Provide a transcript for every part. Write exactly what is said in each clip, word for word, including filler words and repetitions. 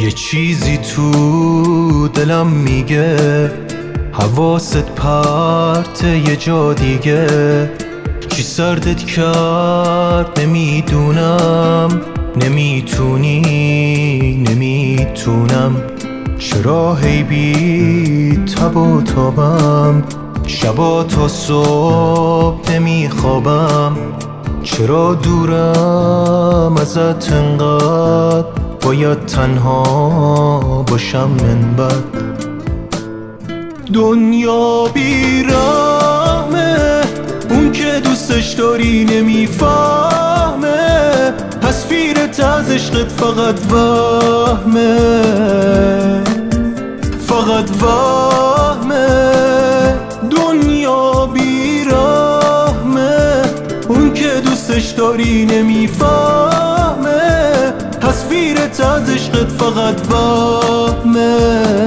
یه چیزی تو دلم میگه حواست پرت یه جا دیگه. کی سردت کرد نمیدونم، نمیتونی نمیتونم. چرا هی بی تب و تابم، شبا تا صبح نمیخوابم. چرا دورم ازت انقدر، باید تنها باشم من بد. دنیا بیرحمه، اون که دوستش داری نمیفهمه. تصویرت از عشقت فقط وهمه، فقط وهمه. دنیا بیرحمه، اون که دوستش داری نمیفهمه. تصویرت از عشقت فقط وهمه،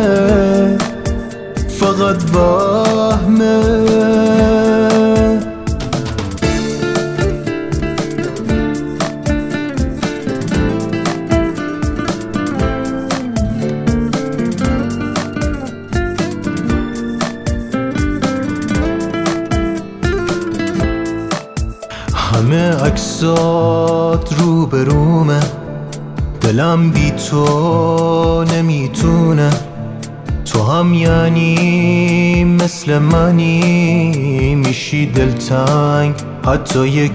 فقط وهمه. همه عکسات رو برومه، دلم بی تو نمیتونه. تو هم یعنی مثل منی، میشی دلتنگ حتی یه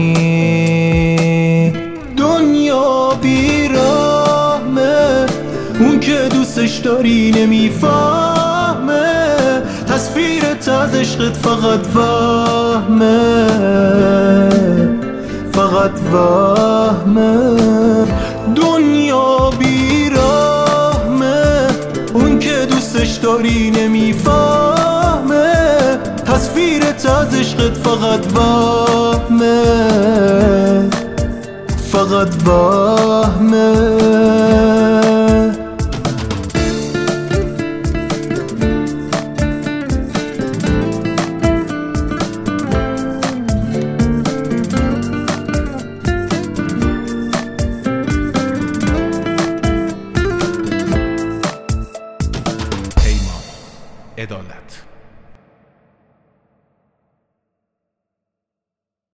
کمی. دنیا بیرحمه، اون که دوستش داری نمیفهمه. تصویرت از عشقت فقط وهمه، فقط وهمه. دنیا بیرحمه، اون که دوستش داری نمیفهمه. تصویرت از عشقت فقط وهمه، فقط وهمه.